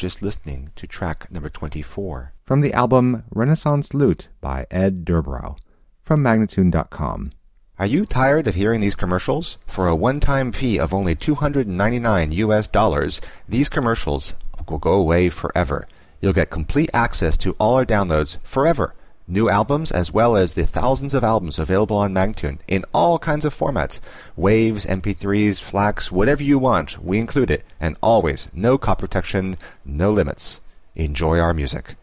just listening to track number 24 from the album Renaissance Lute by Ed Durbrow from Magnatune.com. Are you tired of hearing these commercials? For a one-time fee of only $299, these commercials will go away forever. You'll get complete access to all our downloads forever. New albums as well as the thousands of albums available on Magnatune in all kinds of formats. Waves, MP3s, FLACs, whatever you want, we include it. And always, no copy protection, no limits. Enjoy our music.